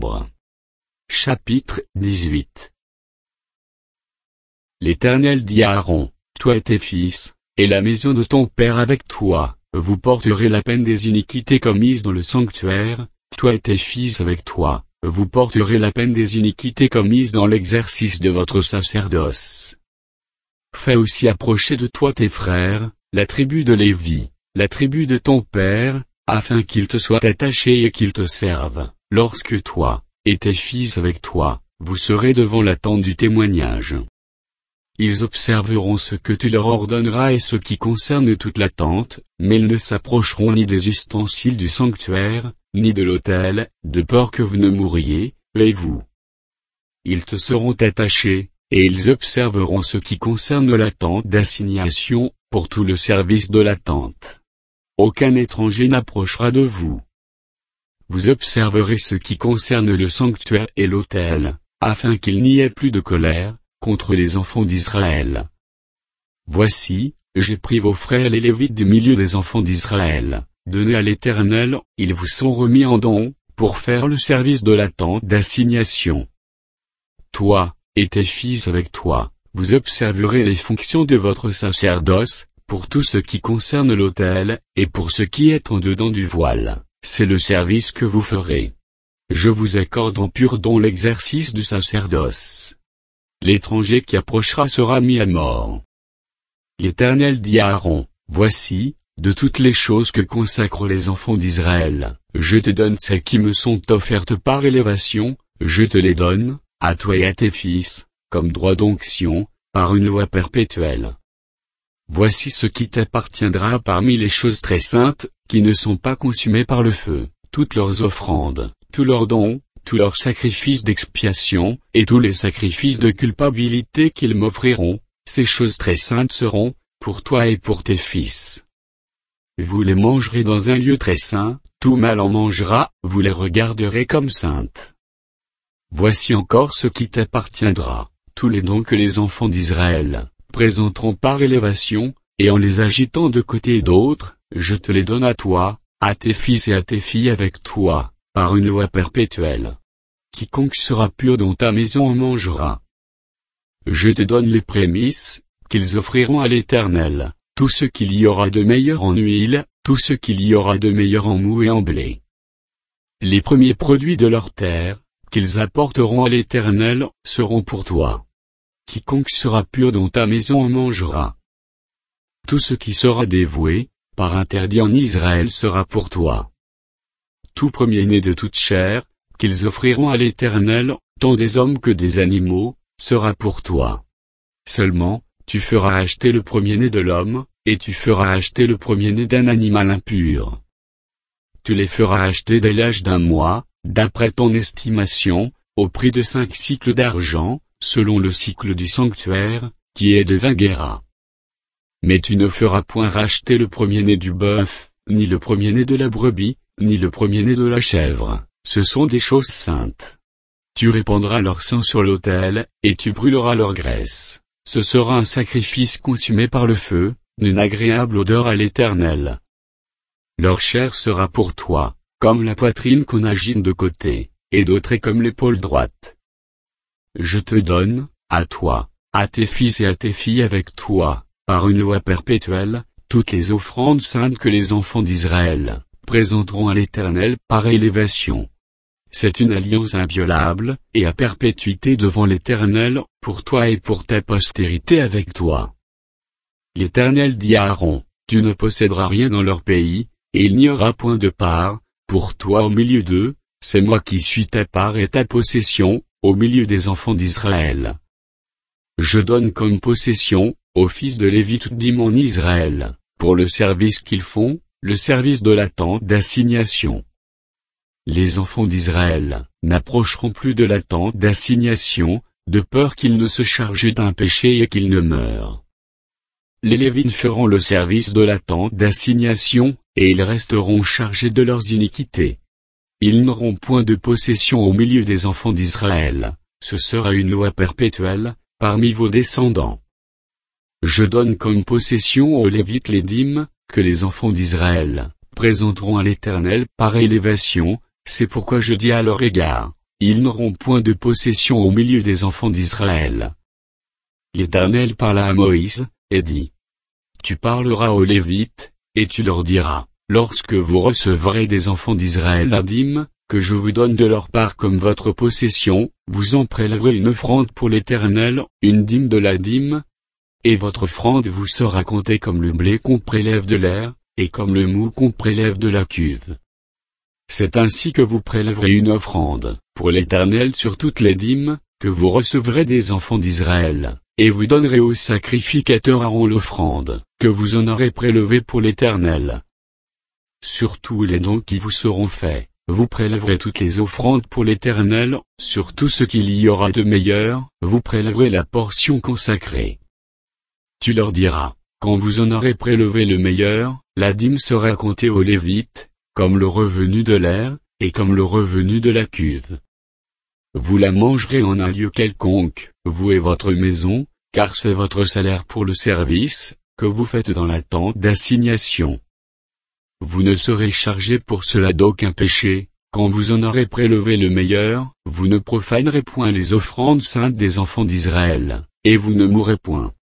Nombre. Chapitre 18. L'Éternel dit à Aaron, toi et tes fils, et la maison de ton père avec toi, vous porterez la peine des iniquités commises dans le sanctuaire, toi et tes fils avec toi, vous porterez la peine des iniquités commises dans l'exercice de votre sacerdoce. Fais aussi approcher de toi tes frères, la tribu de Lévi, la tribu de ton père, afin qu'ils te soient attachés et qu'ils te servent, lorsque toi, et tes fils avec toi, vous serez devant la tente du témoignage. Ils observeront ce que tu leur ordonneras et ce qui concerne toute la tente, mais ils ne s'approcheront ni des ustensiles du sanctuaire, ni de l'autel, de peur que vous ne mouriez, eux et vous. Ils te seront attachés, et ils observeront ce qui concerne la tente d'assignation, pour tout le service de la tente. Aucun étranger n'approchera de vous. Vous observerez ce qui concerne le sanctuaire et l'autel, afin qu'il n'y ait plus de colère contre les enfants d'Israël. Voici, j'ai pris vos frères les Lévites du milieu des enfants d'Israël, donnés à l'Éternel, ils vous sont remis en don, pour faire le service de la tente d'assignation. Toi, et tes fils avec toi, vous observerez les fonctions de votre sacerdoce, pour tout ce qui concerne l'autel, et pour ce qui est en dedans du voile. C'est le service que vous ferez. Je vous accorde en pur don l'exercice du sacerdoce. L'étranger qui approchera sera mis à mort. L'Éternel dit à Aaron, voici, de toutes les choses que consacrent les enfants d'Israël, je te donne celles qui me sont offertes par élévation, je te les donne, à toi et à tes fils, comme droit d'onction, par une loi perpétuelle. Voici ce qui t'appartiendra parmi les choses très saintes, qui ne sont pas consumées par le feu, toutes leurs offrandes, tous leurs dons, tous leurs sacrifices d'expiation, et tous les sacrifices de culpabilité qu'ils m'offriront, ces choses très saintes seront, pour toi et pour tes fils. Vous les mangerez dans un lieu très saint, tout mâle en mangera, vous les regarderez comme saintes. Voici encore ce qui t'appartiendra, tous les dons que les enfants d'Israël présenteront par élévation, et en les agitant de côté et d'autre, je te les donne à toi, à tes fils et à tes filles avec toi, par une loi perpétuelle. Quiconque sera pur dans ta maison en mangera. Je te donne les prémices, qu'ils offriront à l'Éternel, tout ce qu'il y aura de meilleur en huile, tout ce qu'il y aura de meilleur en moût et en blé. Les premiers produits de leur terre, qu'ils apporteront à l'Éternel, seront pour toi. Quiconque sera pur dans ta maison en mangera. Tout ce qui sera dévoué, par interdit en Israël sera pour toi. Tout premier-né de toute chair, qu'ils offriront à l'Éternel, tant des hommes que des animaux, sera pour toi. Seulement, tu feras acheter le premier-né de l'homme, et tu feras acheter le premier-né d'un animal impur. Tu les feras acheter dès l'âge d'un mois, d'après ton estimation, au prix de 5 cycles d'argent, selon le cycle du sanctuaire, qui est de 20 guéras. Mais tu ne feras point racheter le premier-né du bœuf, ni le premier-né de la brebis, ni le premier-né de la chèvre, ce sont des choses saintes. Tu répandras leur sang sur l'autel, et tu brûleras leur graisse. Ce sera un sacrifice consumé par le feu, une agréable odeur à l'Éternel. Leur chair sera pour toi, comme la poitrine qu'on agite de côté, et d'autre est comme l'épaule droite. Je te donne, à toi, à tes fils et à tes filles avec toi, par une loi perpétuelle, toutes les offrandes saintes que les enfants d'Israël présenteront à l'Éternel par élévation. C'est une alliance inviolable, et à perpétuité devant l'Éternel, pour toi et pour ta postérité avec toi. L'Éternel dit à Aaron, tu ne posséderas rien dans leur pays, et il n'y aura point de part, pour toi au milieu d'eux, c'est moi qui suis ta part et ta possession, au milieu des enfants d'Israël. Je donne comme possession, aux fils de Lévi toute dîme en Israël, pour le service qu'ils font, le service de la tente d'assignation. Les enfants d'Israël n'approcheront plus de la tente d'assignation, de peur qu'ils ne se chargent d'un péché et qu'ils ne meurent. Les Lévites feront le service de la tente d'assignation, et ils resteront chargés de leurs iniquités. Ils n'auront point de possession au milieu des enfants d'Israël, ce sera une loi perpétuelle, parmi vos descendants. Je donne comme possession aux Lévites les dîmes, que les enfants d'Israël présenteront à l'Éternel par élévation, c'est pourquoi je dis à leur égard, ils n'auront point de possession au milieu des enfants d'Israël. L'Éternel parla à Moïse, et dit: Tu parleras aux Lévites, et tu leur diras, lorsque vous recevrez des enfants d'Israël la dîme, que je vous donne de leur part comme votre possession, vous en prélèverez une offrande pour l'Éternel, une dîme de la dîme, et votre offrande vous sera comptée comme le blé qu'on prélève de l'aire, et comme le mou qu'on prélève de la cuve. C'est ainsi que vous prélèverez une offrande, pour l'Éternel sur toutes les dîmes, que vous recevrez des enfants d'Israël, et vous donnerez au sacrificateur Aaron l'offrande, que vous en aurez prélevée pour l'Éternel. Sur tous les dons qui vous seront faits, vous prélèverez toutes les offrandes pour l'Éternel, sur tout ce qu'il y aura de meilleur, vous prélèverez la portion consacrée. Tu leur diras, quand vous en aurez prélevé le meilleur, la dîme sera comptée aux Lévites, comme le revenu de l'aire, et comme le revenu de la cuve. Vous la mangerez en un lieu quelconque, vous et votre maison, car c'est votre salaire pour le service, que vous faites dans la tente d'assignation. Vous ne serez chargé pour cela d'aucun péché, quand vous en aurez prélevé le meilleur, vous ne profanerez point les offrandes saintes des enfants d'Israël, et vous ne mourrez point.